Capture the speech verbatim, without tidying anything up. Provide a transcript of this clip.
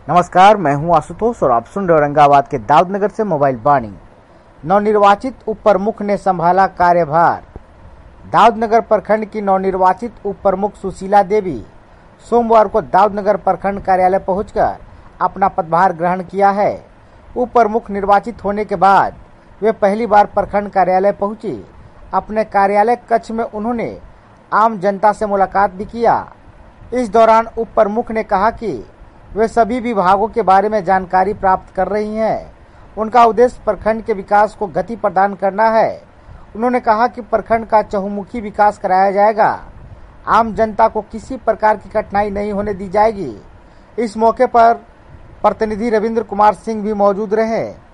नमस्कार, मैं हूं आशुतोष और आप सुन रहे औरंगाबाद के दाऊदनगर से मोबाइल वाणी। नवनिर्वाचित उप प्रमुख ने संभाला कार्यभार। दाऊदनगर प्रखंड की नवनिर्वाचित उप प्रमुख सुशीला देवी सोमवार को दाऊदनगर प्रखंड कार्यालय पहुंचकर अपना पदभार ग्रहण किया है। उप प्रमुख निर्वाचित होने के बाद वे पहली बार प्रखंड कार्यालय पहुंची। अपने कार्यालय कक्ष में उन्होंने आम जनता से मुलाकात भी किया। इस दौरान उप प्रमुख ने कहा कि वे सभी विभागों के बारे में जानकारी प्राप्त कर रही हैं। उनका उद्देश्य प्रखंड के विकास को गति प्रदान करना है। उन्होंने कहा कि प्रखंड का चहुमुखी विकास कराया जाएगा। आम जनता को किसी प्रकार की कठिनाई नहीं होने दी जाएगी। इस मौके पर प्रतिनिधि रविंद्र कुमार सिंह भी मौजूद रहे।